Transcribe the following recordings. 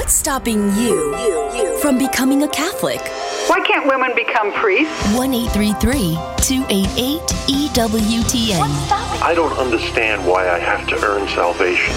What's stopping you from becoming a Catholic? Why can't women become priests? 1-833-288-EWTN. I don't understand why I have to earn salvation.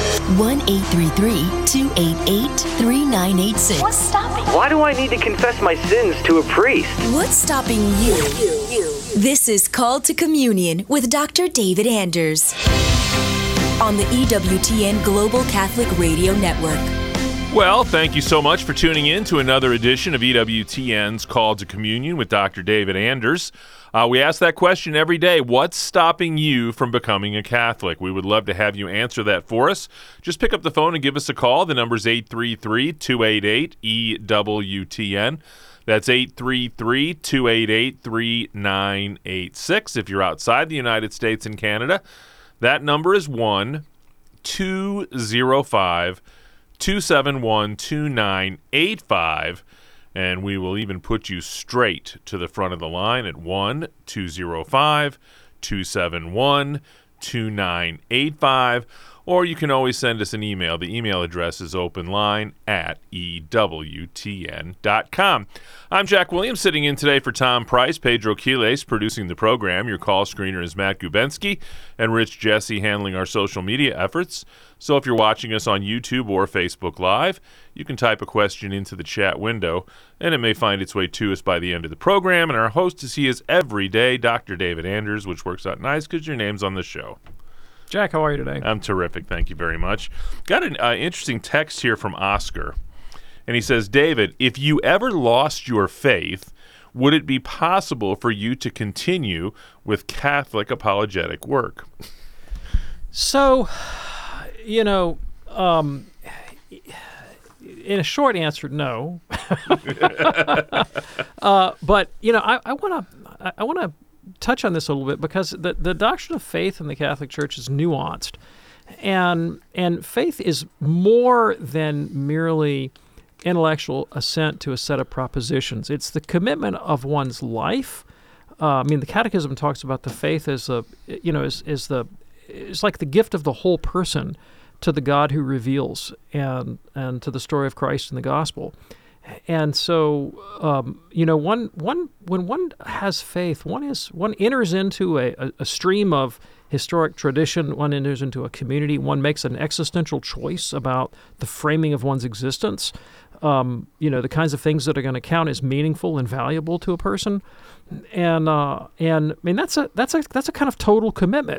1-833-288-3986. What's stopping? Why do I need to confess my sins to a priest? What's stopping you? This is Called to Communion with Dr. David Anders on the EWTN Global Catholic Radio Network. Well, thank you so much for tuning in to another edition of EWTN's Call to Communion with Dr. David Anders. We ask that question every day. What's stopping you from becoming a Catholic? We would love to have you answer that for us. Just pick up the phone and give us a call. The number's 833-288-EWTN. That's 833-288-3986. If you're outside the United States and Canada, that number is 1-205-271-2985. And we will even put you straight to the front of the line at 1-205-271-2985. Or you can always send us an email. The email address is openline@ewtn.com. I'm Jack Williams, sitting in today for Tom Price. Pedro Quiles producing the program. Your call screener is Matt Gubensky, and Rich Jesse handling our social media efforts. So if you're watching us on YouTube or Facebook Live, you can type a question into the chat window, and it may find its way to us by the end of the program. And our host is every day, Dr. David Anders, which works out nice because your name's on the show. Jack, how are you today? I'm terrific. Thank you very much. Got an interesting text here from Oscar. And he says, David, if you ever lost your faith, would it be possible for you to continue with Catholic apologetic work? So, in a short answer, no. But, I want to touch on this a little bit because the doctrine of faith in the Catholic Church is nuanced, and faith is more than merely intellectual assent to a set of propositions. It's the commitment of one's life. The Catechism talks about the faith as it's like the gift of the whole person to the God who reveals and to the story of Christ in the gospel. And so, when one has faith, one enters into a stream of historic tradition, one enters into a community, one makes an existential choice about the framing of one's existence, the kinds of things that are going to count as meaningful and valuable to a person. And that's a kind of total commitment,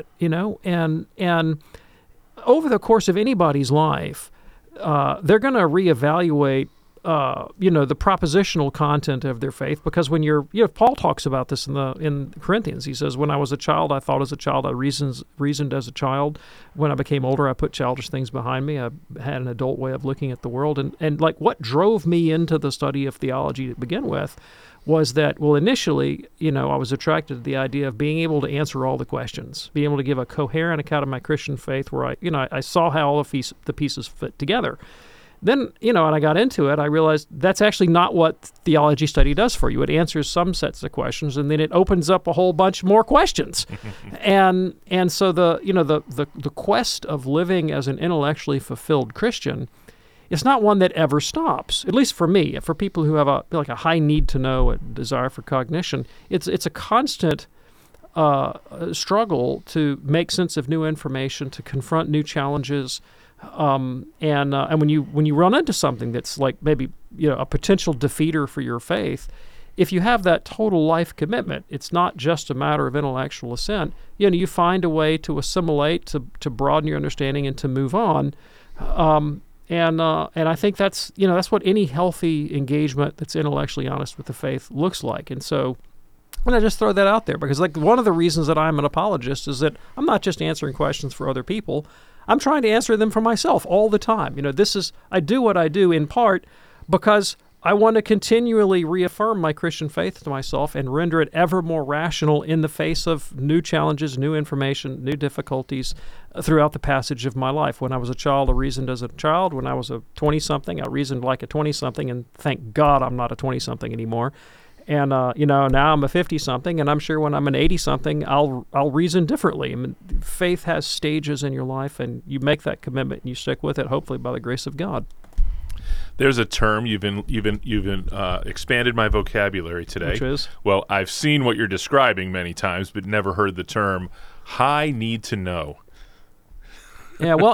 and over the course of anybody's life, they're going to reevaluate the propositional content of their faith, because when Paul talks about this in Corinthians. He says, when I was a child, I thought as a child, I reasoned as a child. When I became older, I put childish things behind me. I had an adult way of looking at the world. And like what drove me into the study of theology to begin with was that, well, initially, I was attracted to the idea of being able to answer all the questions, being able to give a coherent account of my Christian faith where I saw how all the pieces fit together. Then, and I got into it, I realized that's actually not what theology study does for you. It answers some sets of questions, and then it opens up a whole bunch more questions. and so the quest of living as an intellectually fulfilled Christian is not one that ever stops, at least for me. For people who have a high need to know, a desire for cognition, it's a constant struggle to make sense of new information, to confront new challenges. And when you run into something that's like maybe a potential defeater for your faith, if you have that total life commitment, it's not just a matter of intellectual assent. You find a way to assimilate, to broaden your understanding, and to move on. And I think that's what any healthy engagement that's intellectually honest with the faith looks like. And so, and I just throw that out there because one of the reasons that I'm an apologist is that I'm not just answering questions for other people. I'm trying to answer them for myself all the time. I do what I do in part because I want to continually reaffirm my Christian faith to myself and render it ever more rational in the face of new challenges, new information, new difficulties throughout the passage of my life. When I was a child, I reasoned as a child. When I was a 20-something, I reasoned like a 20-something, and thank God I'm not a 20-something anymore. And, now I'm a 50-something, and I'm sure when I'm an 80-something, I'll reason differently. Faith has stages in your life, and you make that commitment, and you stick with it, hopefully by the grace of God. There's a term you've expanded my vocabulary today. Which is? Well, I've seen what you're describing many times, but never heard the term high need to know. Yeah, well,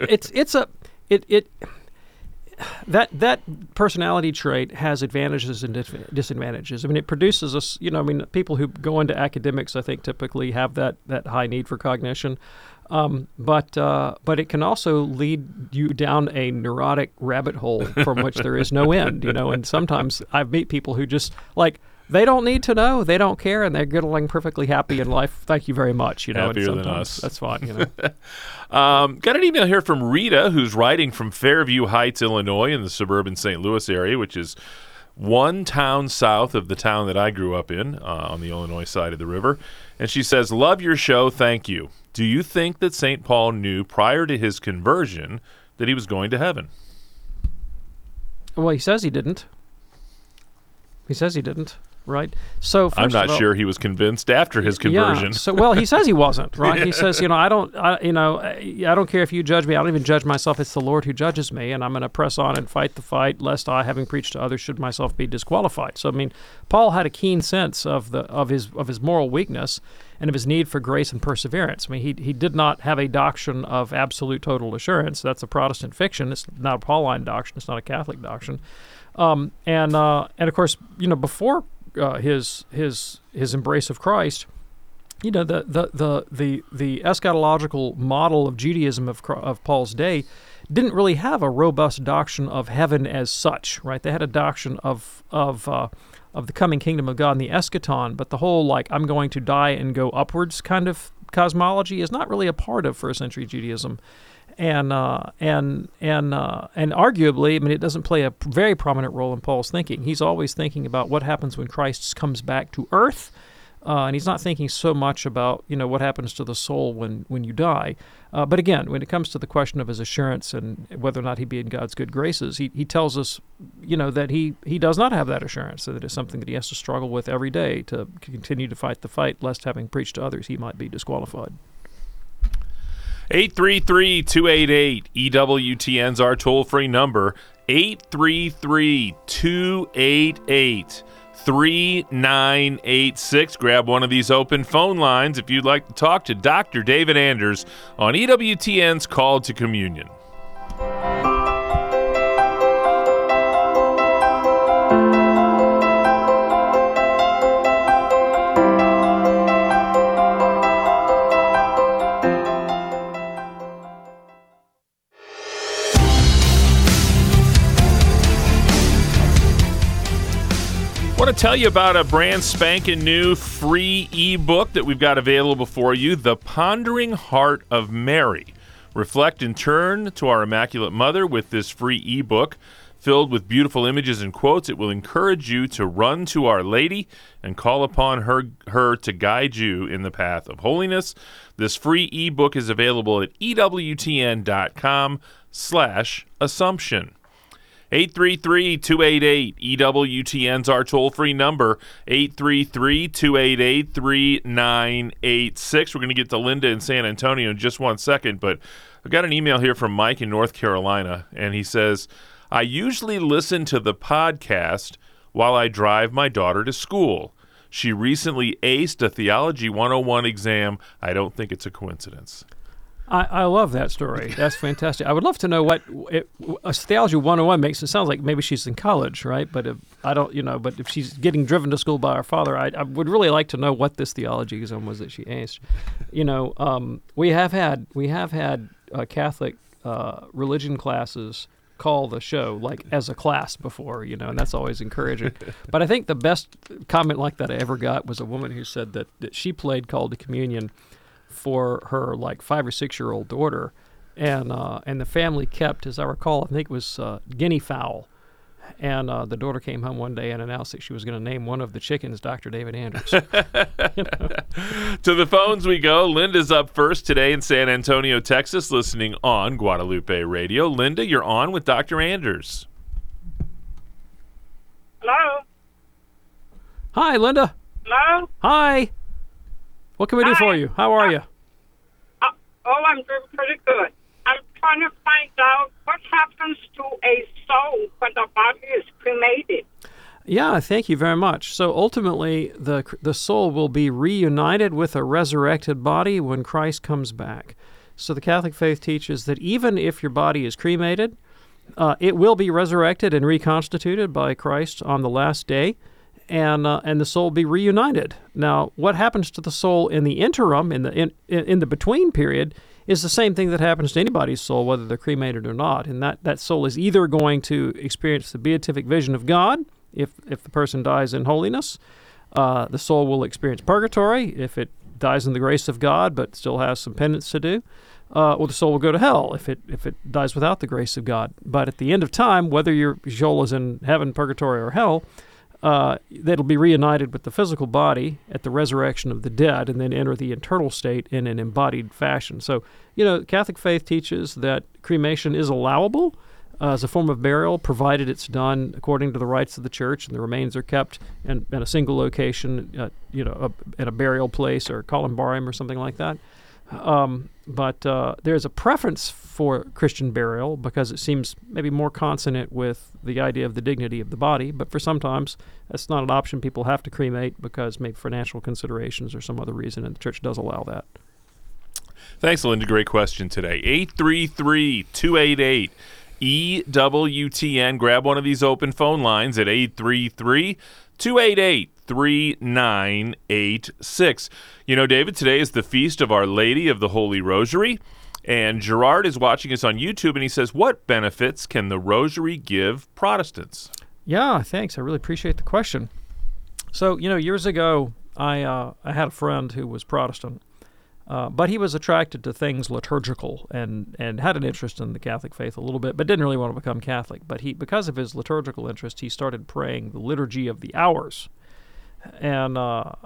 that personality trait has advantages and disadvantages. I mean, it produces us. People who go into academics, I think, typically have that high need for cognition. But it can also lead you down a neurotic rabbit hole from which there is no end. And sometimes I meet people who just they don't need to know, they don't care, and they're getting perfectly happy in life. Thank you very much. Happier than us. That's fine. Got an email here from Rita, who's writing from Fairview Heights, Illinois, in the suburban St. Louis area, which is one town south of the town that I grew up in, on the Illinois side of the river. And she says, "Love your show. Thank you. Do you think that St. Paul knew prior to his conversion that he was going to heaven?" Well, he says he didn't. Right. So I'm not sure he was convinced after his conversion. Yeah. He says he wasn't. Right. He says, I don't care if you judge me. I don't even judge myself. It's the Lord who judges me, and I'm going to press on and fight the fight, lest I, having preached to others, should myself be disqualified. So Paul had a keen sense of his moral weakness and of his need for grace and perseverance. He did not have a doctrine of absolute total assurance. That's a Protestant fiction. It's not a Pauline doctrine. It's not a Catholic doctrine. And of course, before his embrace of Christ, the eschatological model of Judaism of Paul's day didn't really have a robust doctrine of heaven as such, right? They had a doctrine of the coming kingdom of God and the eschaton, but the whole I'm going to die and go upwards kind of cosmology is not really a part of first century Judaism. And arguably, it doesn't play a very prominent role in Paul's thinking. He's always thinking about what happens when Christ comes back to earth, and he's not thinking so much about what happens to the soul when you die. But again, when it comes to the question of his assurance and whether or not he'd be in God's good graces, he tells us that he does not have that assurance, that it's something that he has to struggle with every day to continue to fight the fight, lest having preached to others he might be disqualified. 833-288-EWTN's our toll-free number, 833-288-3986. Grab one of these open phone lines if you'd like to talk to Dr. David Anders on EWTN's Call to Communion. I want to tell you about a brand spanking new free ebook that we've got available for you, The Pondering Heart of Mary. Reflect and turn to our Immaculate Mother with this free ebook filled with beautiful images and quotes. It will encourage you to run to Our Lady and call upon her to guide you in the path of holiness. This free ebook is available at EWTN.com/Assumption. 833-288-EWTN's our toll-free number, 833-288-3986. We're going to get to Linda in San Antonio in just 1 second, but I've got an email here from Mike in North Carolina, and he says, "I usually listen to the podcast while I drive my daughter to school. She recently aced a Theology 101 exam. I don't think it's a coincidence." I love that story. That's fantastic. I would love to know what a Theology 101 makes it sound like. Maybe she's in college, right? But if if she's getting driven to school by her father, I would really like to know what this theology exam was that she aced. We have had Catholic religion classes call the show as a class before, and that's always encouraging. But I think the best comment like that I ever got was a woman who said that she played Call to Communion for her 5 or 6 year old daughter, and the family kept, as I recall, I think it was guinea fowl, and the daughter came home one day and announced that she was going to name one of the chickens Dr. David Anders. To the phones we go. Linda's up first today in San Antonio, Texas, listening on Guadalupe Radio. Linda, you're on with Dr. Anders. Hello. Hi, Linda. Hello. Hi. What can we do for you? How are you? I'm doing pretty good. I'm trying to find out what happens to a soul when the Yeah, thank you very much. So ultimately, the soul will be reunited with a resurrected body when Christ comes back. So the Catholic faith teaches that even if your body is cremated, it will be resurrected and reconstituted by Christ on the last day, and the soul will be reunited. Now, what happens to the soul in the interim, in the between period, is the same thing that happens to anybody's soul, whether they're cremated or not. And that soul is either going to experience the beatific vision of God, if the person dies in holiness. The soul will experience purgatory if it dies in the grace of God but still has some penance to do. Or the soul will go to hell if it dies without the grace of God. But at the end of time, whether your soul is in heaven, purgatory, or hell, that'll be reunited with the physical body at the resurrection of the dead and then enter the eternal state in an embodied fashion. So, Catholic faith teaches that cremation is allowable as a form of burial, provided it's done according to the rites of the church and the remains are kept in a single location, at a burial place or columbarium or something like that. But there's a preference for Christian burial because it seems maybe more consonant with the idea of the dignity of the body. But for sometimes that's not an option. People have to cremate because maybe financial considerations or some other reason, and the church does allow that. Thanks, Linda. Great question today. 833-288-EWTN. Grab one of these open phone lines at 833-288-3986. David, today is the feast of Our Lady of the Holy Rosary, and Gerard is watching us on YouTube, and he says, what benefits can the Rosary give Protestants? Yeah, thanks. I really appreciate the question. So, years ago, I had a friend who was Protestant, but he was attracted to things liturgical and had an interest in the Catholic faith a little bit, but didn't really want to become Catholic. But because of his liturgical interest, he started praying the Liturgy of the Hours. And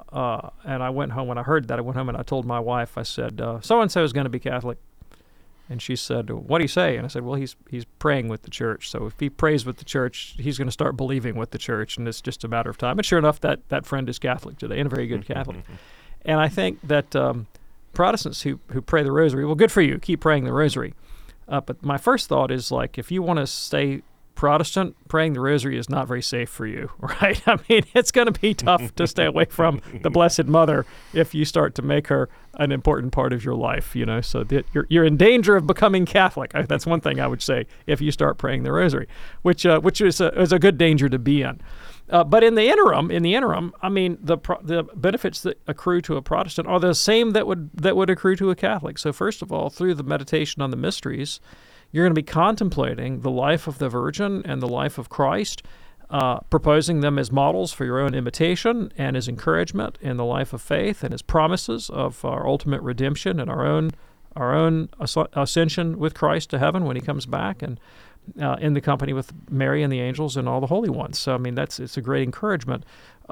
I went home. When I heard that, I went home and I told my wife, I said, so-and-so is going to be Catholic. And she said, what do you say? And I said, well, he's praying with the church. So if he prays with the church, he's going to start believing with the church, and it's just a matter of time. And sure enough, that friend is Catholic today, and a very good Catholic. And I think that Protestants who pray the Rosary, well, good for you. Keep praying the Rosary. But my first thought is, if you want to stay Protestant, praying the Rosary is not very safe for you, right? I mean, it's going to be tough to stay away from the Blessed Mother if you start to make her an important part of your life, so that you're in danger of becoming Catholic. That's one thing I would say if you start praying the Rosary, which is a good danger to be in. But in the interim, I mean, the benefits that accrue to a Protestant are the same that would accrue to a Catholic. So first of all, through the meditation on the mysteries, you're going to be contemplating the life of the Virgin and the life of Christ, proposing them as models for your own imitation and as encouragement in the life of faith and as promises of our ultimate redemption and our own ascension with Christ to heaven when he comes back, and in the company with Mary and the angels and all the holy ones. So I mean, it's a great encouragement.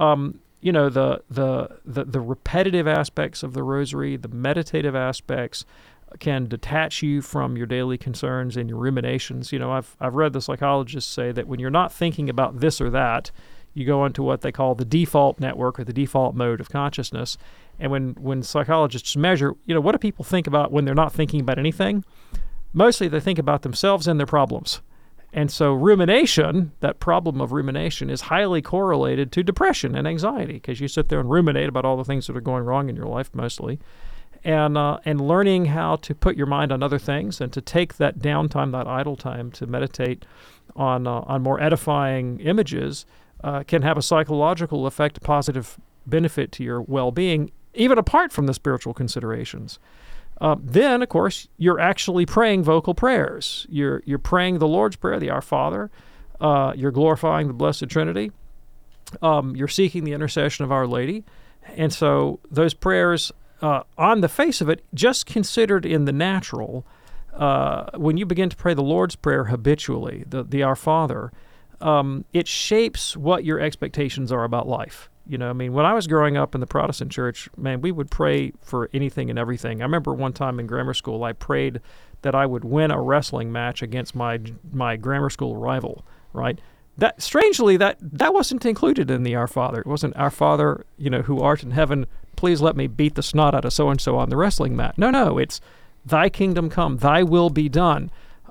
The repetitive aspects of the Rosary, the meditative aspects, can detach you from your daily concerns and your ruminations. I've read the psychologists say that when you're not thinking about this or that, you go into what they call the default network or the default mode of consciousness. And when psychologists measure, what do people think about when they're not thinking about anything? Mostly they think about themselves and their problems. And so rumination, that problem of rumination, is highly correlated to depression and anxiety, because you sit there and ruminate about all the things that are going wrong in your life mostly. And learning how to put your mind on other things and to take that downtime, that idle time, to meditate on more edifying images can have a psychological effect, a positive benefit to your well-being, even apart from the spiritual considerations. Then, of course, you're actually praying vocal prayers. You're praying the Lord's Prayer, the Our Father. You're glorifying the Blessed Trinity. You're seeking the intercession of Our Lady. And so those prayers, on the face of it, just considered in the natural, when you begin to pray the Lord's Prayer habitually, the Our Father, it shapes what your expectations are about life. When I was growing up in the Protestant church, man, we would pray for anything and everything. I remember one time in grammar school, I prayed that I would win a wrestling match against my grammar school rival, right? That strangely, that wasn't included in the Our Father. It wasn't Our Father, who art in heaven, please let me beat the snot out of so-and-so on the wrestling mat. No, it's Thy kingdom come, Thy will be done.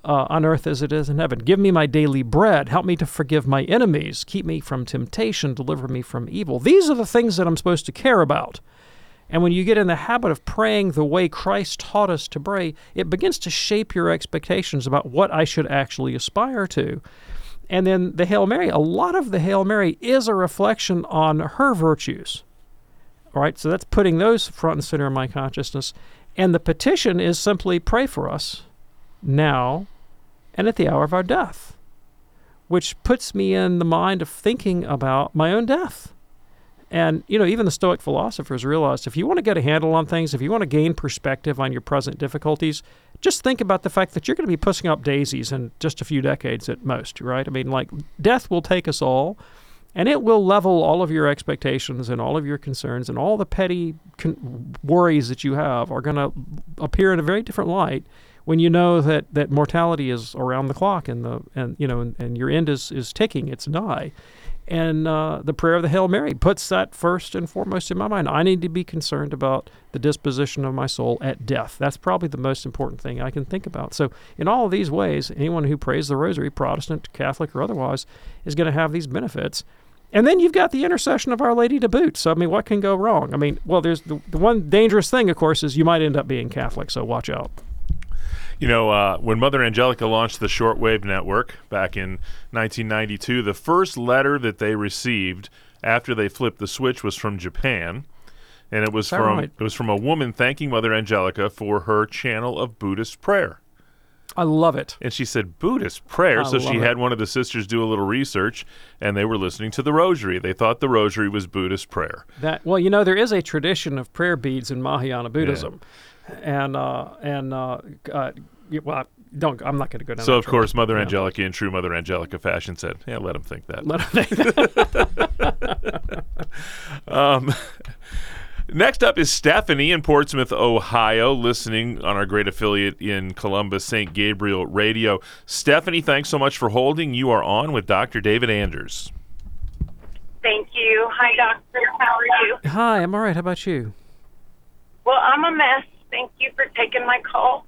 on earth as it is in heaven. Give me my daily bread. Help me to forgive my enemies. Keep me from temptation. Deliver me from evil. These are the things that I'm supposed to care about. And when you get in the habit of praying the way Christ taught us to pray, it begins to shape your expectations about what I should actually aspire to. And then the Hail Mary, a lot of the Hail Mary is a reflection on her virtues. All right, so that's putting those front and center in my consciousness. And the petition is simply pray for us now and at the hour of our death, which puts me in the mind of thinking about my own death. And, even the Stoic philosophers realized if you want to get a handle on things, if you want to gain perspective on your present difficulties, just think about the fact that you're going to be pushing up daisies in just a few decades at most, right? I mean, death will take us all, and it will level all of your expectations and all of your concerns, and all the petty worries that you have are going to appear in a very different light when you know that mortality is around the clock and your end is ticking, it's nigh. And the prayer of the Hail Mary puts that first and foremost in my mind. I need to be concerned about the disposition of my soul at death. That's probably the most important thing I can think about. So in all of these ways, anyone who prays the rosary, Protestant, Catholic, or otherwise, is going to have these benefits. And then you've got the intercession of Our Lady to boot. So, what can go wrong? There's the one dangerous thing, of course, is you might end up being Catholic, so watch out. When Mother Angelica launched the shortwave network back in 1992, the first letter that they received after they flipped the switch was from Japan, and it was from a woman thanking Mother Angelica for her channel of Buddhist prayer. I love it. And she said Buddhist prayer, so she had one of the sisters do a little research, and they were listening to the rosary. They thought the rosary was Buddhist prayer. There is a tradition of prayer beads in Mahayana Buddhism. Yeah. I'm not going to go down. So of course, Mother Angelica, in true Mother Angelica fashion, said, "Yeah, let him think that." Let him think that. Next up is Stephanie in Portsmouth, Ohio, listening on our great affiliate in Columbus, St. Gabriel Radio. Stephanie, thanks so much for holding. You are on with Dr. David Anders. Thank you. Hi, Doctor. How are you? Hi, I'm all right. How about you? Well, I'm a mess. Thank you for taking my call.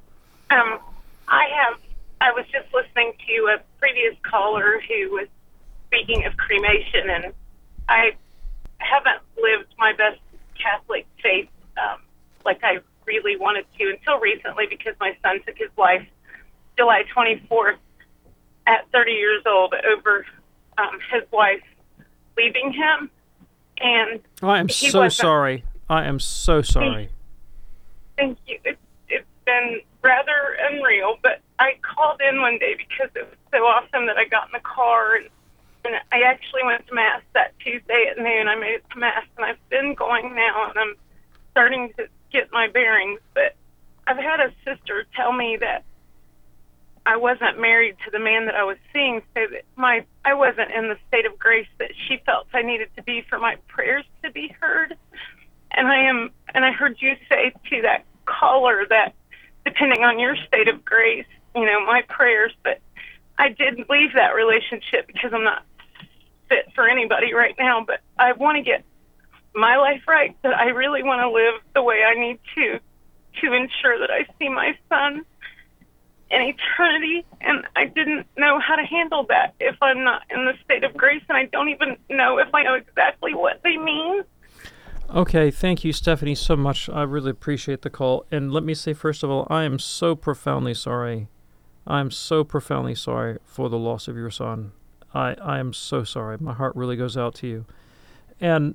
I was just listening to a previous caller who was speaking of cremation, and I haven't lived my best Catholic faith like I really wanted to until recently, because my son took his life July 24th at 30 years old over his wife leaving him. And I am so sorry. I am so sorry. Thank you. It's been rather unreal, but I called in one day because it was so awesome that I got in the car, and I actually went to Mass that Tuesday at noon. I made it to Mass, and I've been going now, and I'm starting to get my bearings. But I've had a sister tell me that I wasn't married to the man that I was seeing, so that I wasn't in the state of grace that she felt I needed to be for my prayers to be heard. And I heard you say to that caller that depending on your state of grace, my prayers, but I did leave that relationship because I'm not fit for anybody right now, but I want to get my life right, that I really want to live the way I need to ensure that I see my son in eternity, and I didn't know how to handle that if I'm not in the state of grace, and I don't even know if I know exactly what they mean. Okay, thank you, Stephanie, so much. I really appreciate the call. And let me say, first of all, I am so profoundly sorry. I'm so profoundly sorry for the loss of your son. I am so sorry. My heart really goes out to you. And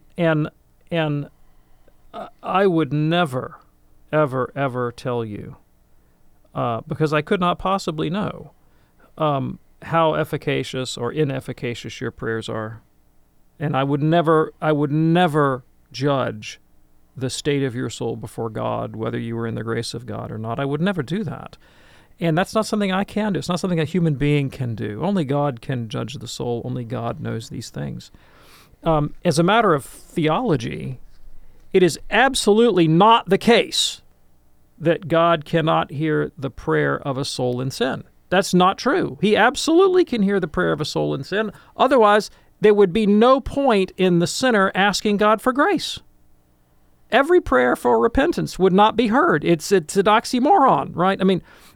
I would never, ever, ever tell you, because I could not possibly know how efficacious or inefficacious your prayers are. And I would never judge the state of your soul before God, whether you were in the grace of God or not. I would never do that. And that's not something I can do. It's not something a human being can do. Only God can judge the soul. Only God knows these things. As a matter of theology, it is absolutely not the case that God cannot hear the prayer of a soul in sin. That's not true. He absolutely can hear the prayer of a soul in sin. Otherwise, there would be no point in the sinner asking God for grace. Every prayer for repentance would not be heard. It's an oxymoron, right?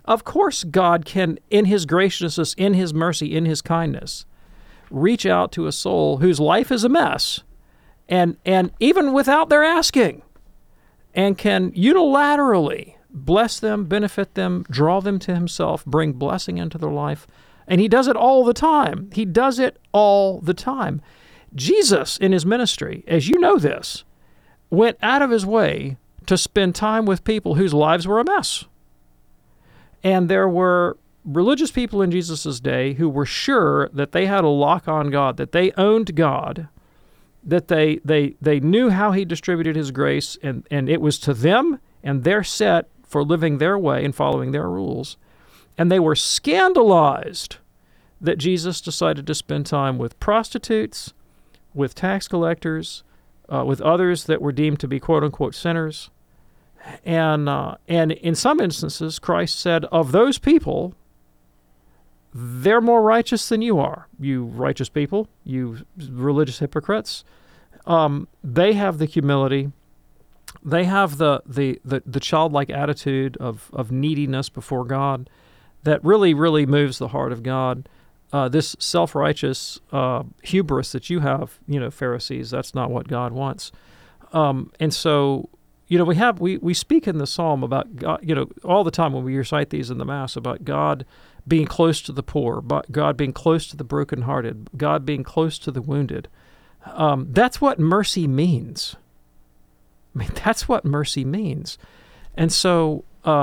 Of course, God can, in his graciousness, in his mercy, in his kindness, reach out to a soul whose life is a mess, and even without their asking, and can unilaterally bless them, benefit them, draw them to himself, bring blessing into their life. And he does it all the time. He does it all the time. Jesus, in his ministry, as you know this, went out of his way to spend time with people whose lives were a mess. And there were religious people in Jesus' day who were sure that they had a lock on God, that they owned God, that they knew how he distributed his grace, and it was to them, and they're set for living their way and following their rules. And they were scandalized that Jesus decided to spend time with prostitutes, with tax collectors, with others that were deemed to be quote-unquote sinners. And in some instances, Christ said, of those people, they're more righteous than you are, you righteous people, you religious hypocrites. They have the humility. They have the childlike attitude of neediness before God that really, really moves the heart of God. This self-righteous hubris that you have, Pharisees, that's not what God wants. And so, we speak in the Psalm about God, all the time when we recite these in the Mass, about God being close to the poor, God being close to the brokenhearted, God being close to the wounded. That's what mercy means. I mean, that's what mercy means. And so,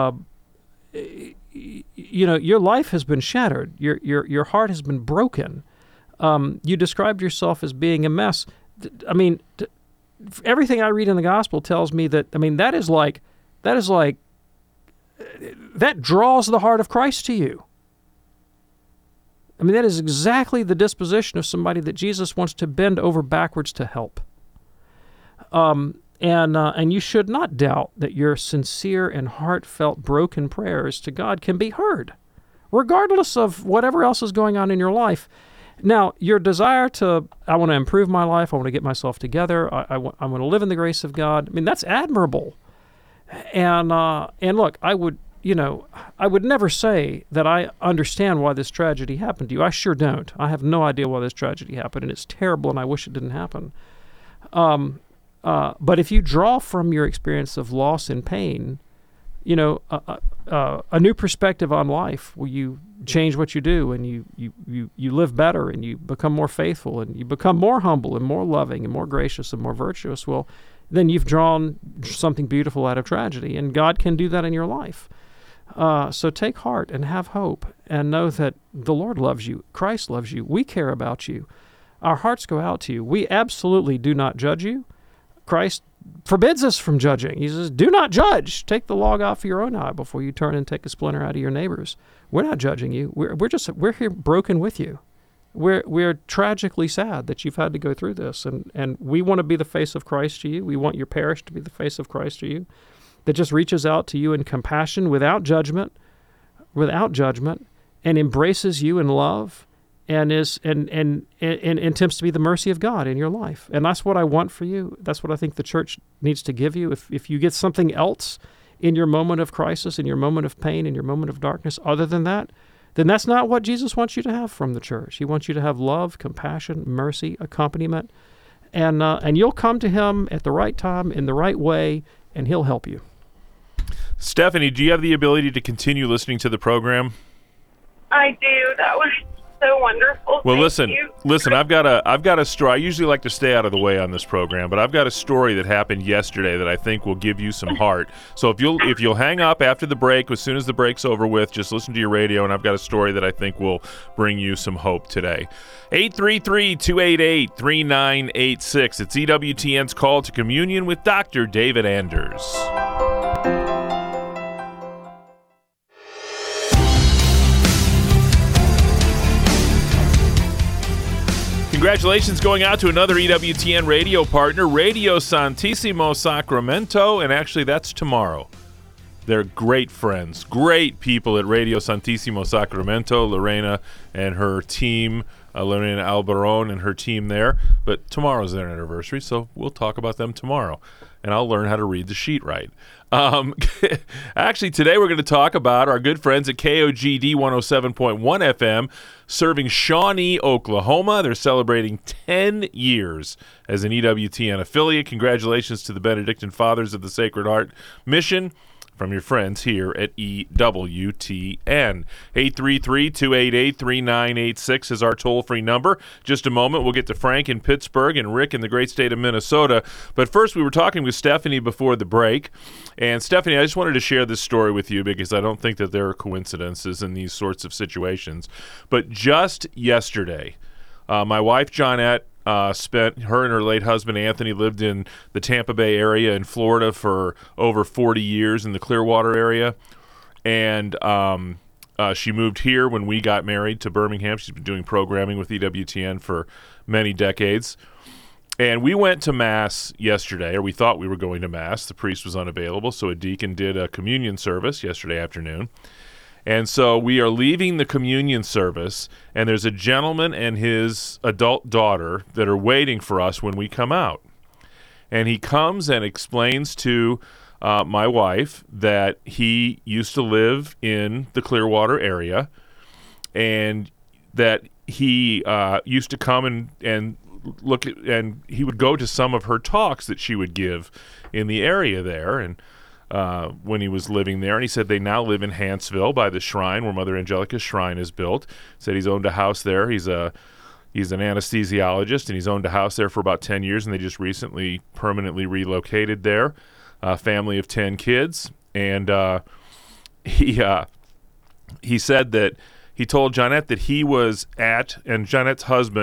your life has been shattered. Your heart has been broken. You described yourself as being a mess. I mean, everything I read in the gospel tells me that, that draws the heart of Christ to you. I mean, that is exactly the disposition of somebody that Jesus wants to bend over backwards to help. And you should not doubt that your sincere and heartfelt broken prayers to God can be heard, regardless of whatever else is going on in your life. Now, your desire I want to improve my life, I want to get myself together, I want to live in the grace of God, I mean, that's admirable. And look, I would never say that I understand why this tragedy happened to you. I sure don't. I have no idea why this tragedy happened, and it's terrible, and I wish it didn't happen. But if you draw from your experience of loss and pain, a new perspective on life, where you change what you do, and you live better, and you become more faithful, and you become more humble and more loving and more gracious and more virtuous, well, then you've drawn something beautiful out of tragedy, and God can do that in your life. So take heart and have hope, and know that the Lord loves you. Christ loves you. We care about you. Our hearts go out to you. We absolutely do not judge you. Christ forbids us from judging. He says, do not judge. Take the log off of your own eye before you turn and take a splinter out of your neighbor's. We're not judging you. We're here broken with you. We're tragically sad that you've had to go through this, and we want to be the face of Christ to you. We want your parish to be the face of Christ to you, that just reaches out to you in compassion, without judgment, and embraces you in love, and attempts to be the mercy of God in your life. And that's what I want for you. That's what I think the church needs to give you. If you get something else in your moment of crisis, in your moment of pain, in your moment of darkness, other than that, then that's not what Jesus wants you to have from the church. He wants you to have love, compassion, mercy, accompaniment, and you'll come to him at the right time, in the right way, and he'll help you. Stephanie, do you have the ability to continue listening to the program? I do. That was so wonderful. Well, Thank you. listen. I've got a story. I usually like to stay out of the way on this program, but I've got a story that happened yesterday that I think will give you some heart. So if you'll hang up after the break, as soon as the break's over with, just listen to your radio, and I've got a story that I think will bring you some hope today. 833-288-3986. It's EWTN's Call to Communion with Dr. David Anders. Congratulations going out to another EWTN radio partner, Radio Santissimo Sacramento, and actually that's tomorrow. They're great friends, great people at Radio Santissimo Sacramento, Lorena and her team, Lorena Albaron and her team there. But tomorrow's their anniversary, so we'll talk about them tomorrow. and I'll learn how to read the sheet right. Actually, today we're going to talk about our good friends at KOGD 107.1 FM serving Shawnee, Oklahoma. They're celebrating 10 years as an EWTN affiliate. Congratulations to the Benedictine Fathers of the Sacred Heart Mission from your friends here at EWTN. 833-288-3986 is our toll-free number. Just a moment, we'll get to Frank in Pittsburgh and Rick in the great state of Minnesota. But first, we were talking with Stephanie before the break. And Stephanie, I just wanted to share this story with you because I don't think that there are coincidences in these sorts of situations. But just yesterday, my wife, Johnette, her and her late husband Anthony lived in the Tampa Bay area in Florida for over 40 years in the Clearwater area, and she moved here when we got married to Birmingham. She's been doing programming with EWTN for many decades, and we went to Mass yesterday, or we thought we were going to Mass. The priest was unavailable, so a deacon did a communion service yesterday afternoon. And so we are leaving the communion service, and there's a gentleman and his adult daughter that are waiting for us when we come out. And he comes and explains to my wife that he used to live in the Clearwater area, and that he used to come and look at, and he would go to some of her talks that she would give in the area there, and when he was living there. And he said they now live in Hanceville by the shrine where Mother Angelica's shrine is built. Said he's owned a house there. He's an anesthesiologist, and he's owned a house there for about 10 years, and they just recently permanently relocated there. A family of 10 kids. And he said that he told Johnette that he was at, and Johnette's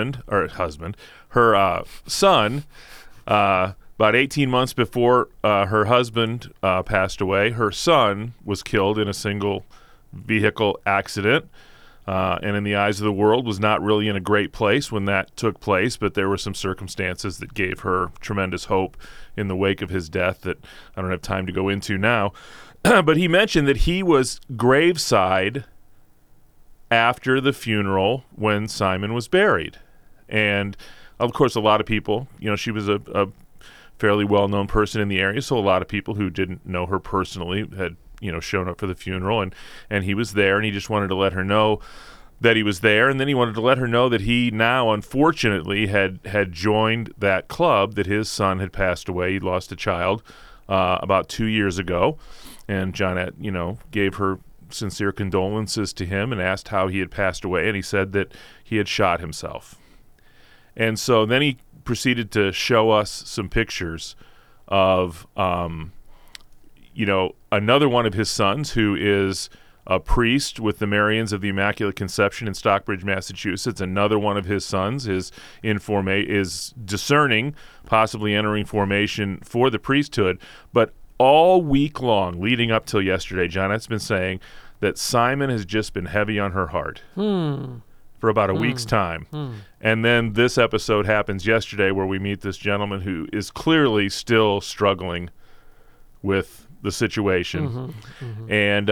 her son, about 18 months before her husband passed away, her son was killed in a single vehicle accident, and in the eyes of the world was not really in a great place when that took place, but there were some circumstances that gave her tremendous hope in the wake of his death that I don't have time to go into now. But he mentioned that he was graveside after the funeral when Simon was buried. And, of course, a lot of people, she was a fairly well-known person in the area, so a lot of people who didn't know her personally had, shown up for the funeral, and he was there, and he just wanted to let her know that he was there, and then he wanted to let her know that he now, unfortunately, had joined that club, that his son had passed away. He lost a child about 2 years ago, and Johnette, gave her sincere condolences to him and asked how he had passed away, and he said that he had shot himself. And so then he proceeded to show us some pictures of, another one of his sons who is a priest with the Marians of the Immaculate Conception in Stockbridge, Massachusetts. Another one of his sons is discerning, possibly entering formation for the priesthood. But all week long, leading up till yesterday, Johnette's been saying that Simon has just been heavy on her heart. For about a week's time. And then this episode happens yesterday where we meet this gentleman who is clearly still struggling with the situation. And,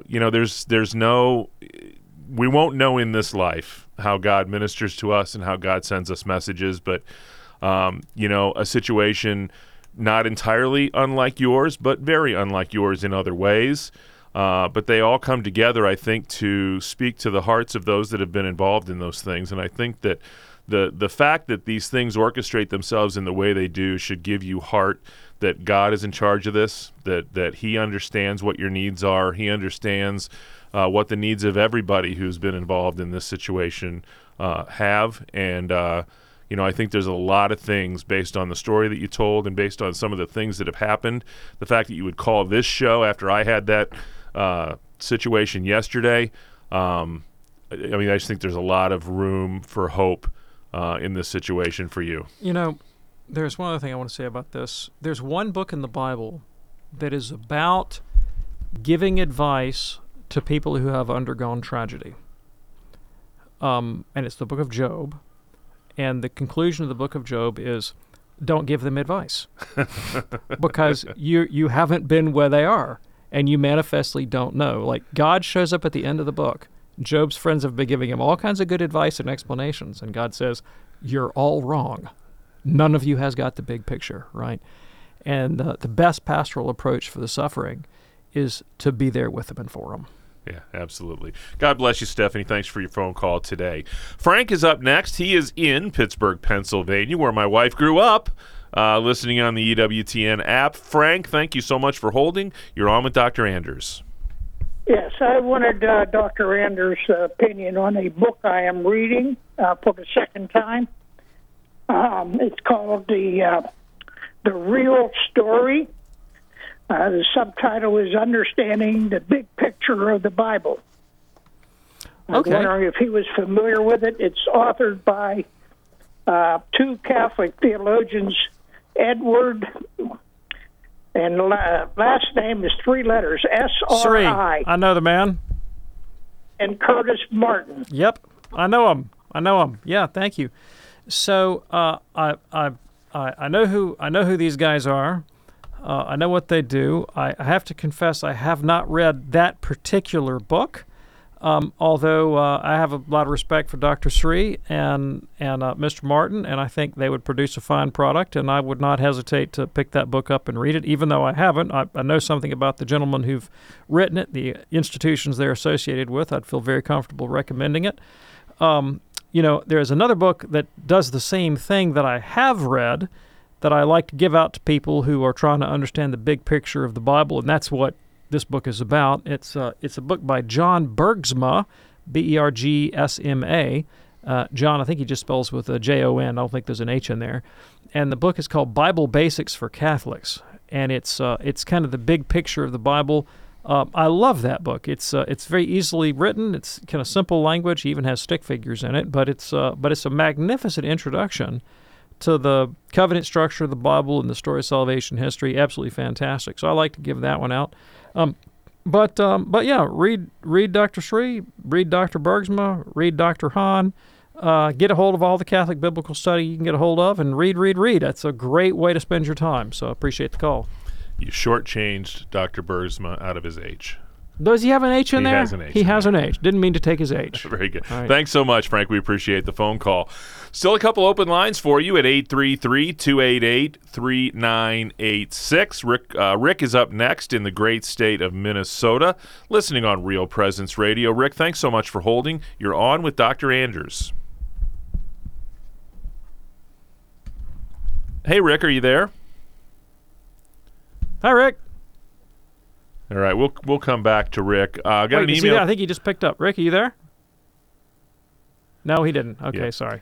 we won't know in this life how God ministers to us and how God sends us messages, but, a situation not entirely unlike yours, but very unlike yours in other ways. But they all come together, I think, to speak to the hearts of those that have been involved in those things. And I think that the fact that these things orchestrate themselves in the way they do should give you heart that God is in charge of this, that He understands what your needs are. He understands what the needs of everybody who's been involved in this situation have. And, I think there's a lot of things based on the story that you told and based on some of the things that have happened. The fact that you would call this show after I had that situation yesterday, I just think there's a lot of room for hope in this situation for you. There's one other thing I want to say about this. There's one book in the Bible that is about giving advice to people who have undergone tragedy. And it's the book of Job. And the conclusion of the book of Job is, don't give them advice. Because you haven't been where they are, and you manifestly don't know. Like, God shows up at the end of the book. Job's friends have been giving him all kinds of good advice and explanations, and God says, you're all wrong. None of you has got the big picture, right? And the best pastoral approach for the suffering is to be there with them and for them. Yeah, absolutely. God bless you, Stephanie. Thanks for your phone call today. Frank is up next. He is in Pittsburgh, Pennsylvania, where my wife grew up, listening on the EWTN app. Frank, thank you so much for holding. You're on with Dr. Anders. Yes, I wanted Dr. Anders' opinion on a book I am reading for the second time. It's called The Real Story. The subtitle is Understanding the Big Picture of the Bible. I'm wondering if he was familiar with it. It's authored by two Catholic theologians, Edward, and last name is three letters, S-R-I. I know the man. And Curtis Martin. Yep, I know him. Yeah, thank you. So I know who these guys are. I know what they do. I have to confess I have not read that particular book, although I have a lot of respect for Dr. Sri and Mr. Martin, and I think they would produce a fine product, and I would not hesitate to pick that book up and read it, even though I haven't. I know something about the gentlemen who've written it, the institutions they're associated with. I'd feel very comfortable recommending it. There's another book that does the same thing that I have read that I like to give out to people who are trying to understand the big picture of the Bible, and that's what this book is about. It's a book by John Bergsma, B-E-R-G-S-M-A. John, I think he just spells with a J-O-N. I don't think there's an H in there. And the book is called Bible Basics for Catholics, and it's kind of the big picture of the Bible. I love that book. It's very easily written. It's kind of simple language. He even has stick figures in it, but it's a magnificent introduction to the covenant structure of the Bible and the story of salvation history. Absolutely fantastic. So I like to give that one out. But yeah, read Dr. Sri, read Dr. Bergsma, read Dr. Hahn, get a hold of all the Catholic biblical study you can get a hold of, and read. That's a great way to spend your time. So I appreciate the call. You shortchanged Dr. Bergsma out of his H. Does he have an H in there? He has an H. He has an H. Didn't mean to take his H. Very good. Right. Thanks so much, Frank. We appreciate the phone call. Still a couple open lines for you at 833-288-3986. Rick is up next in the great state of Minnesota, listening on Real Presence Radio. Rick, thanks so much for holding. You're on with Dr. Anders. Hey, Rick, are you there? Hi, Rick. All right, we'll come back to Rick. Got an email. I think he just picked up. Rick, are you there? No, he didn't. Okay, sorry.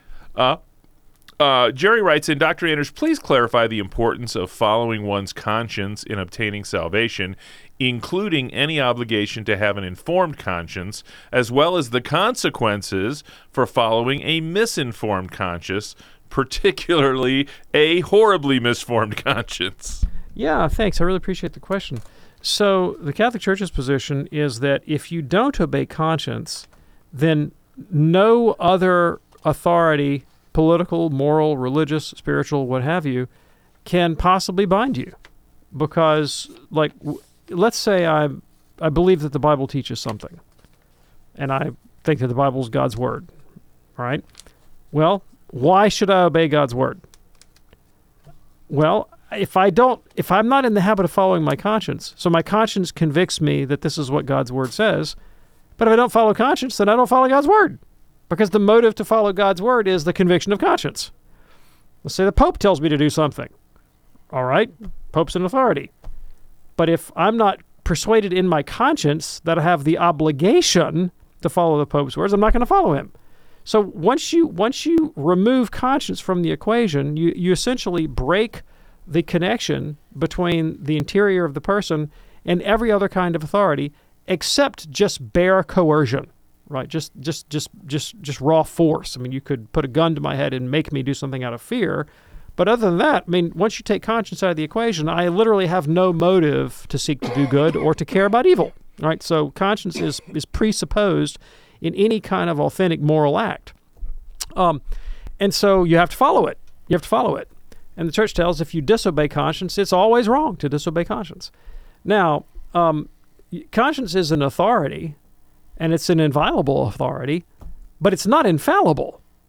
Jerry writes in, Dr. Anders, please clarify the importance of following one's conscience in obtaining salvation, including any obligation to have an informed conscience, as well as the consequences for following a misinformed conscience, particularly a horribly misformed conscience. Yeah, thanks. I really appreciate the question. So the Catholic Church's position is that if you don't obey conscience, then no other authority, political, moral, religious, spiritual, what have you, can possibly bind you. Because, let's say I believe that the Bible teaches something, and I think that the Bible is God's Word, right? Well, why should I obey God's Word? Well, if I'm not in the habit of following my conscience, so my conscience convicts me that this is what God's Word says, but if I don't follow conscience, then I don't follow God's Word, because the motive to follow God's Word is the conviction of conscience. Let's say the Pope tells me to do something. All right, Pope's an authority. But if I'm not persuaded in my conscience that I have the obligation to follow the Pope's words, I'm not going to follow him. So once you remove conscience from the equation, you essentially break the connection between the interior of the person and every other kind of authority, except just bare coercion, right? Just raw force. I mean, you could put a gun to my head and make me do something out of fear, but other than that, I mean, once you take conscience out of the equation, I literally have no motive to seek to do good or to care about evil, right? So conscience is presupposed in any kind of authentic moral act, and so you have to follow it. And the Church tells if you disobey conscience, it's always wrong to disobey conscience. Now, conscience is an authority, and it's an inviolable authority, but it's not infallible.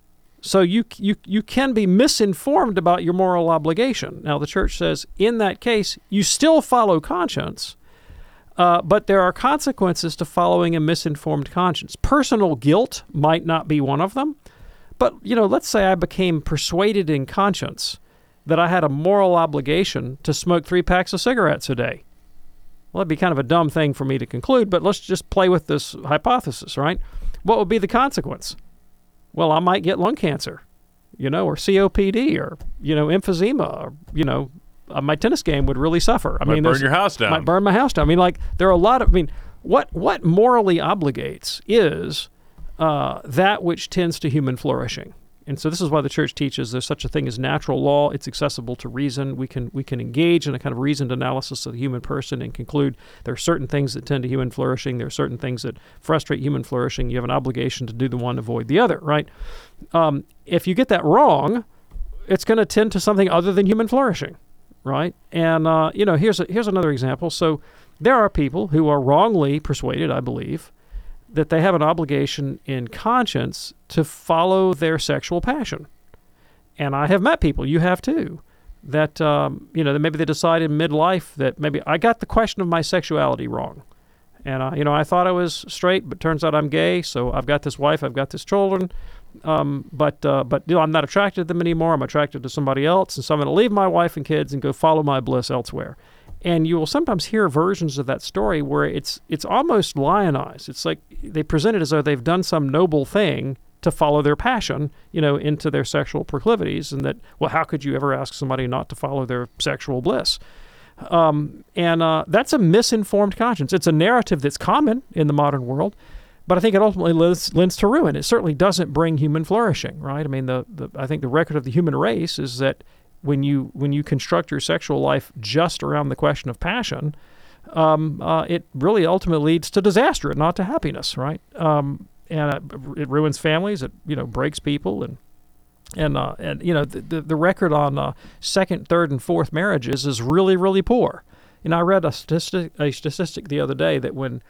So you can be misinformed about your moral obligation. Now, the church says in that case, you still follow conscience, but there are consequences to following a misinformed conscience. Personal guilt might not be one of them, but let's say I became persuaded in conscience that I had a moral obligation to smoke 3 packs of cigarettes a day. Well, that'd be kind of a dumb thing for me to conclude, but let's just play with this hypothesis, right? What would be the consequence? Well, I might get lung cancer, or COPD, or, emphysema, or, my tennis game would really suffer. Might burn your house down. Might burn my house down. There are a lot of, what morally obligates is that which tends to human flourishing. And so this is why the church teaches there's such a thing as natural law. It's accessible to reason. We can engage in a kind of reasoned analysis of the human person and conclude there are certain things that tend to human flourishing. There are certain things that frustrate human flourishing. You have an obligation to do the one, avoid the other, right? If you get that wrong, it's going to tend to something other than human flourishing, right? And, here's another example. So there are people who are wrongly persuaded, I believe, that they have an obligation in conscience to follow their sexual passion. And I have met people, you have too, that, that maybe they decide in midlife that maybe I got the question of my sexuality wrong. And, I thought I was straight, but turns out I'm gay, so I've got this wife, I've got this children, but I'm not attracted to them anymore, I'm attracted to somebody else, and so I'm going to leave my wife and kids and go follow my bliss elsewhere. And you will sometimes hear versions of that story where it's almost lionized. It's like they present it as though they've done some noble thing to follow their passion, into their sexual proclivities, and that, well, how could you ever ask somebody not to follow their sexual bliss? And that's a misinformed conscience. It's a narrative that's common in the modern world, but I think it ultimately lends to ruin. It certainly doesn't bring human flourishing, right? I think the record of the human race is that when you construct your sexual life just around the question of passion, it really ultimately leads to disaster and not to happiness, right? And it ruins families. It breaks people, and the record on second, third, and fourth marriages is really, really poor. I read a statistic the other day that when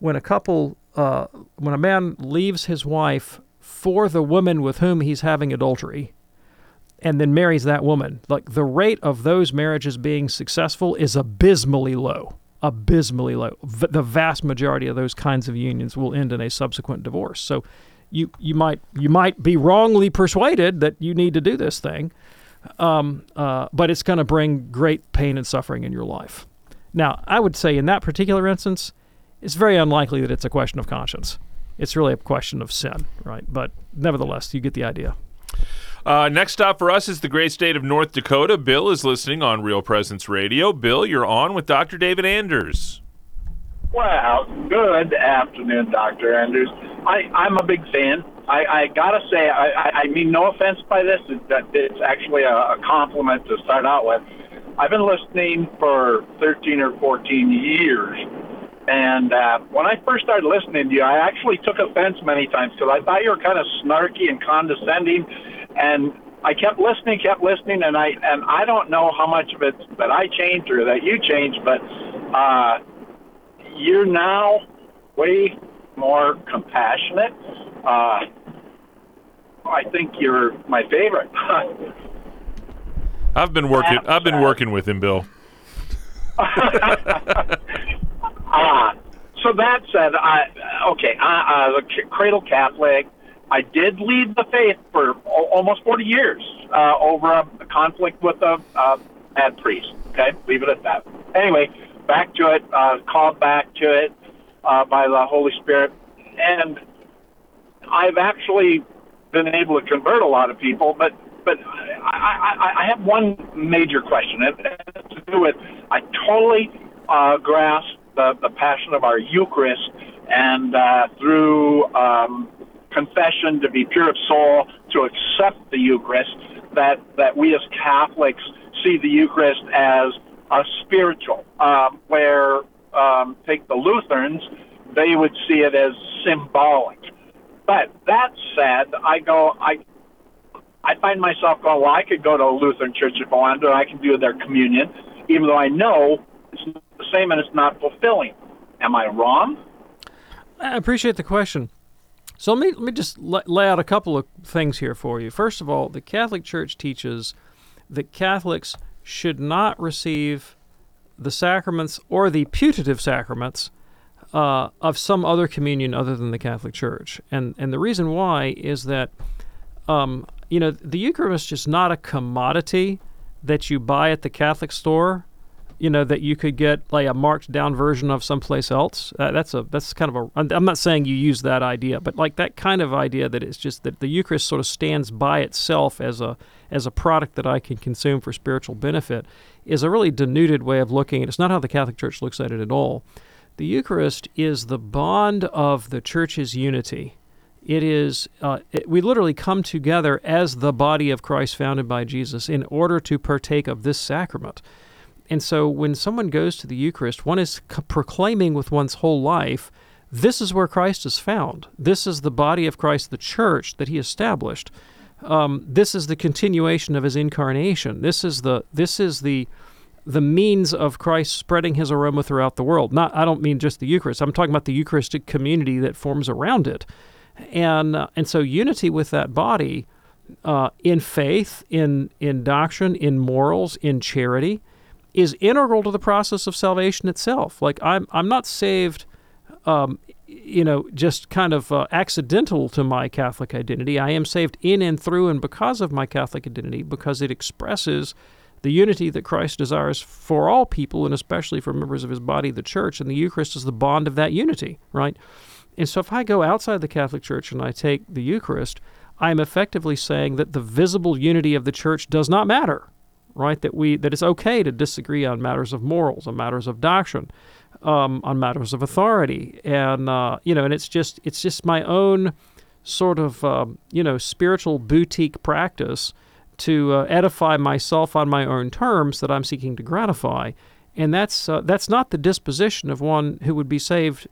a man leaves his wife for the woman with whom he's having adultery, and then marries that woman, like the rate of those marriages being successful is abysmally low. The vast majority of those kinds of unions will end in a subsequent divorce. So you might be wrongly persuaded that you need to do this thing, but it's going to bring great pain and suffering in your life. Now, I would say in that particular instance, it's very unlikely that it's a question of conscience. It's really a question of sin, right? But nevertheless, you get the idea. Next stop for us is the great state of North Dakota. Bill is listening on Real Presence Radio. Bill, you're on with Dr. David Anders. Well, good afternoon, Dr. Anders. I'm a big fan. I got to say, I mean no offense by this. It's actually a compliment to start out with. I've been listening for 13 or 14 years. And when I first started listening to you, I actually took offense many times because I thought you were kind of snarky and condescending. And I kept listening, and I don't know how much of it that I changed or that you changed, but you're now way more compassionate. I think you're my favorite. I've been working with him, Bill. So that said, the Cradle Catholic. I did lead the faith for almost 40 years over a conflict with a bad priest. Okay, leave it at that. Anyway, back to it. Called back to it by the Holy Spirit, and I've actually been able to convert a lot of people. But I have one major question. It has to do with I totally grasp the passion of our Eucharist, and through confession to be pure of soul, to accept the Eucharist, that we as Catholics see the Eucharist as a spiritual, where take the Lutherans, they would see it as symbolic. But that said, I find myself going, well, I could go to a Lutheran church if I wanted to, I can do their communion, even though I know it's not the same and it's not fulfilling. Am I wrong? I appreciate the question. So let me just lay out a couple of things here for you. First of all, the Catholic Church teaches that Catholics should not receive the sacraments or the putative sacraments of some other communion other than the Catholic Church. And the reason why is that, the Eucharist is not a commodity that you buy at the Catholic store, that you could get like a marked down version of someplace else. That's kind of I'm not saying you use that idea, but like that kind of idea that it's just that the Eucharist sort of stands by itself as a product that I can consume for spiritual benefit is a really denuded way of looking at it. It's not how the Catholic Church looks at it at all. The Eucharist is the bond of the Church's unity. It is, we literally come together as the body of Christ founded by Jesus in order to partake of this sacrament. And so when someone goes to the Eucharist, one is proclaiming with one's whole life, this is where Christ is found. This is the body of Christ, the church that he established. This is the continuation of his incarnation. This is the means of Christ spreading his aroma throughout the world. I don't mean just the Eucharist. I'm talking about the Eucharistic community that forms around it. And so unity with that body in faith, in doctrine, in morals, in charity, is integral to the process of salvation itself. Like I'm not saved, just kind of accidental to my Catholic identity. I am saved in and through and because of my Catholic identity, because it expresses the unity that Christ desires for all people, and especially for members of his body, the Church, and the Eucharist is the bond of that unity, right? And so if I go outside the Catholic Church and I take the Eucharist, I'm effectively saying that the visible unity of the Church does not matter, right? That it's okay to disagree on matters of morals, on matters of doctrine, on matters of authority, and and it's just my own sort of spiritual boutique practice to edify myself on my own terms that I'm seeking to gratify. And that's not the disposition of one who would be saved,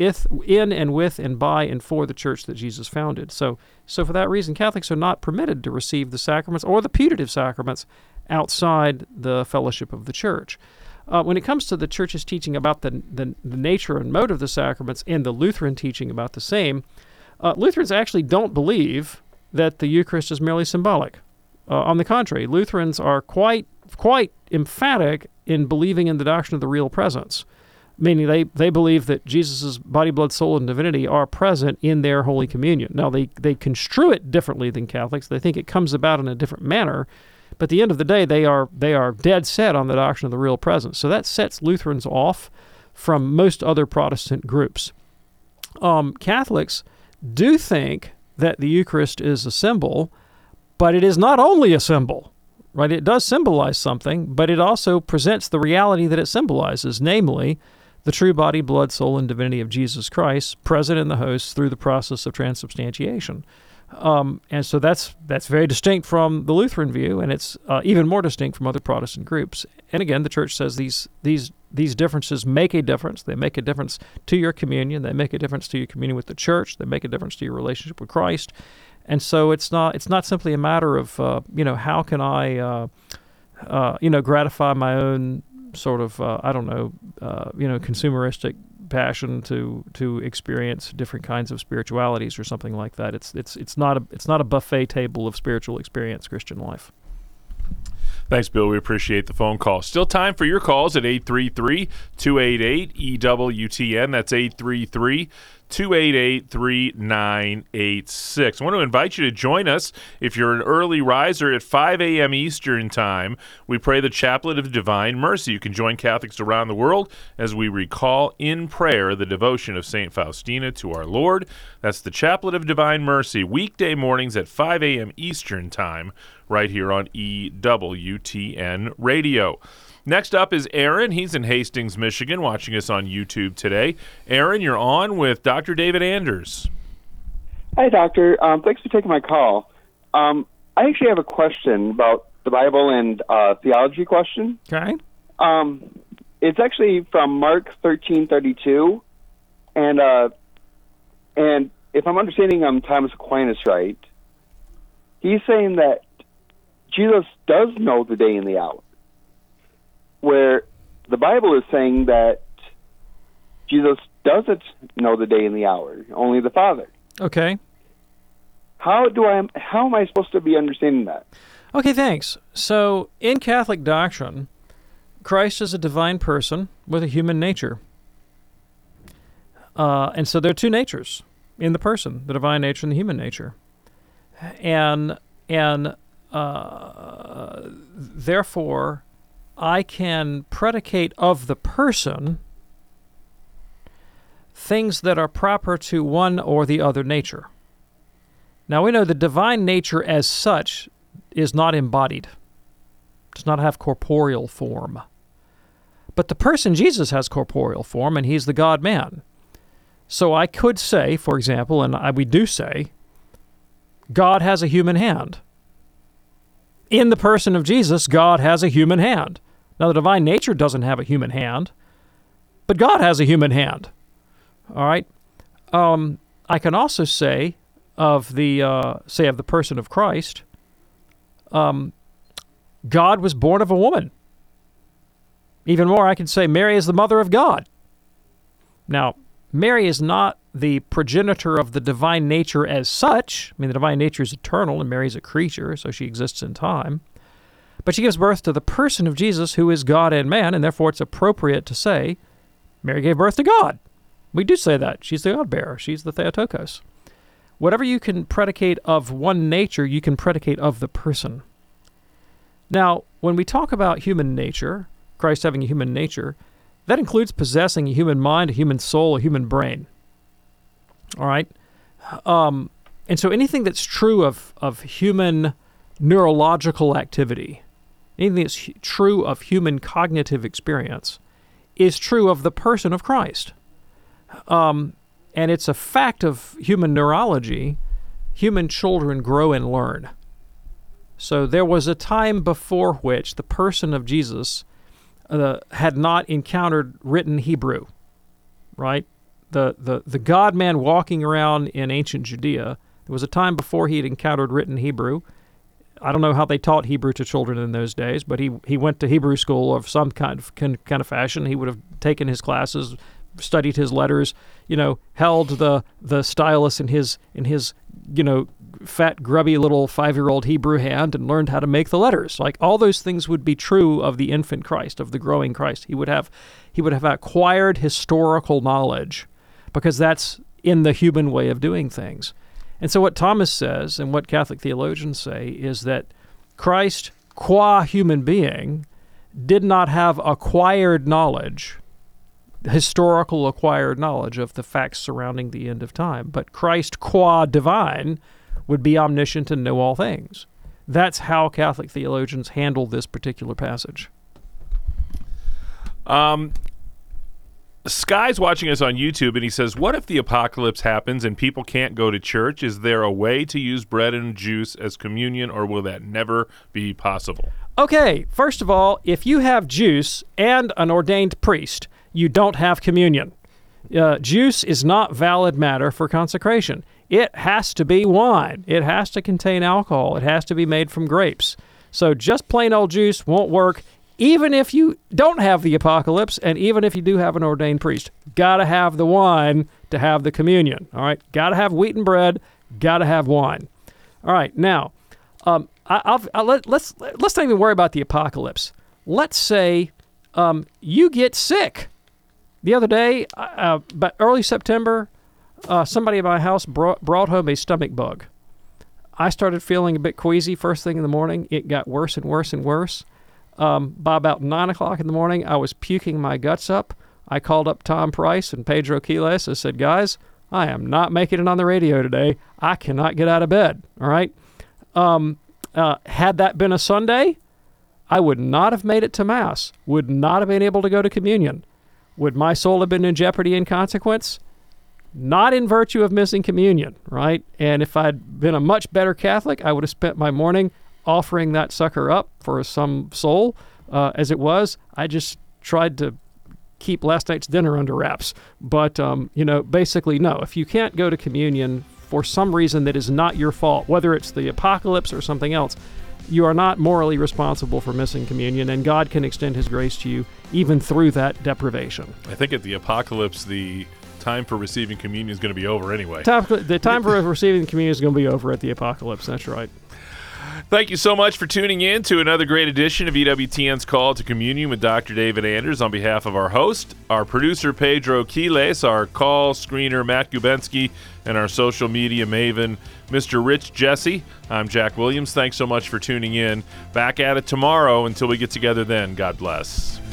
in and with and by and for the church that Jesus founded. So for that reason, Catholics are not permitted to receive the sacraments or the putative sacraments outside the fellowship of the church. When it comes to the church's teaching about the nature and mode of the sacraments and the Lutheran teaching about the same, Lutherans actually don't believe that the Eucharist is merely symbolic. On the contrary, Lutherans are quite emphatic in believing in the doctrine of the real presence, meaning they believe that Jesus' body, blood, soul, and divinity are present in their Holy Communion. Now, they construe it differently than Catholics. They think it comes about in a different manner, but at the end of the day, they are dead set on the doctrine of the real presence. So that sets Lutherans off from most other Protestant groups. Catholics do think that the Eucharist is a symbol, but it is not only a symbol, right? It does symbolize something, but it also presents the reality that it symbolizes, namely the true body, blood, soul, and divinity of Jesus Christ present in the host through the process of transubstantiation. And so that's very distinct from the Lutheran view, and it's even more distinct from other Protestant groups. And again, the Church says these differences make a difference. They make a difference to your communion. They make a difference to your communion with the Church. They make a difference to your relationship with Christ. And so it's not simply a matter of how can I gratify my own sort of consumeristic passion to experience different kinds of spiritualities or something like that. It's not a buffet table of spiritual experience, Christian life. Thanks, Bill. We appreciate the phone call. Still time for your calls at 833-288-EWTN. That's 833-288-3986. I want to invite you to join us if you're an early riser at 5 a.m. Eastern Time. We pray the Chaplet of Divine Mercy. You can join Catholics around the world as we recall in prayer the devotion of St. Faustina to our Lord. That's the Chaplet of Divine Mercy, weekday mornings at 5 a.m. Eastern Time, right here on EWTN Radio. Next up is Aaron. He's in Hastings, Michigan, watching us on YouTube today. Aaron, you're on with Dr. David Anders. Hi, Doctor. Thanks for taking my call. I actually have a question about the Bible and theology question. Okay. It's actually from Mark 13:32, and if I'm understanding Thomas Aquinas right, he's saying that Jesus does know the day and the hour, where the Bible is saying that Jesus doesn't know the day and the hour, only the Father. Okay. How am I supposed to be understanding that? Okay, thanks. So, in Catholic doctrine, Christ is a divine person with a human nature. And so there are two natures in the person, the divine nature and the human nature. And therefore, I can predicate of the person things that are proper to one or the other nature. Now, we know the divine nature as such is not embodied, does not have corporeal form. But the person Jesus has corporeal form, and he's the God-man. So I could say, for example, and we do say, God has a human hand. In the person of Jesus, God has a human hand. Now, the divine nature doesn't have a human hand, but God has a human hand. All right? I can also say of the person of Christ, God was born of a woman. Even more, I can say Mary is the mother of God. Now, Mary is not the progenitor of the divine nature as such. I mean, the divine nature is eternal, and Mary is a creature, so she exists in time. But she gives birth to the person of Jesus, who is God and man, and therefore it's appropriate to say Mary gave birth to God. We do say that. She's the God-bearer. She's the Theotokos. Whatever you can predicate of one nature, you can predicate of the person. Now, when we talk about human nature, Christ having a human nature, that includes possessing a human mind, a human soul, a human brain. All right? And so anything that's true of human neurological activity, anything that's true of human cognitive experience, is true of the person of Christ. And it's a fact of human neurology, human children grow and learn. So there was a time before which the person of Jesus had not encountered written Hebrew, right? The God-man walking around in ancient Judea, there was a time before he had encountered written Hebrew. I don't know how they taught Hebrew to children in those days, but he went to Hebrew school of some kind of fashion. He would have taken his classes, studied his letters, held the stylus in his fat, grubby little 5-year-old Hebrew hand and learned how to make the letters. Like, all those things would be true of the infant Christ, of the growing Christ. He would have acquired historical knowledge, because that's in the human way of doing things. And so what Thomas says, and what Catholic theologians say, is that Christ, qua human being, did not have acquired knowledge, historical acquired knowledge of the facts surrounding the end of time. But Christ, qua divine, would be omniscient and know all things. That's how Catholic theologians handle this particular passage. Sky's watching us on YouTube, and he says, what if the apocalypse happens and people can't go to church? Is there a way to use bread and juice as communion, or will that never be possible? Okay, first of all, if you have juice and an ordained priest, you don't have communion. Juice is not valid matter for consecration. It has to be wine. It has to contain alcohol. It has to be made from grapes. So just plain old juice won't work, even if you don't have the apocalypse, and even if you do have an ordained priest. Got to have the wine to have the communion. All right, got to have wheaten bread. Got to have wine. All right, now let's not even worry about the apocalypse. Let's say you get sick. The other day, but early September, somebody at my house brought home a stomach bug. I started feeling a bit queasy first thing in the morning. It got worse and worse and worse. By about 9 o'clock in the morning, I was puking my guts up. I called up Tom Price and Pedro Quiles. I said, guys, I am not making it on the radio today. I cannot get out of bed. All right. Had that been a Sunday, I would not have made it to Mass, would not have been able to go to communion. Would my soul have been in jeopardy in consequence? Not in virtue of missing communion, right? And if I'd been a much better Catholic, I would have spent my morning offering that sucker up for some soul. As it was, I just tried to keep last night's dinner under wraps. But, basically, no. If you can't go to communion for some reason that is not your fault, whether it's the apocalypse or something else, you are not morally responsible for missing communion, and God can extend his grace to you even through that deprivation. I think at the apocalypse, the time for receiving communion is going to be over anyway. The time for receiving communion is going to be over at the apocalypse. That's right. Thank you so much for tuning in to another great edition of EWTN's Call to Communion with Dr. David Anders. On behalf of our host, our producer Pedro Quiles, our call screener Matt Gubensky, and our social media maven Mr. Rich Jesse, I'm Jack Williams. Thanks so much for tuning in. Back at it tomorrow. Until we get together then, God bless.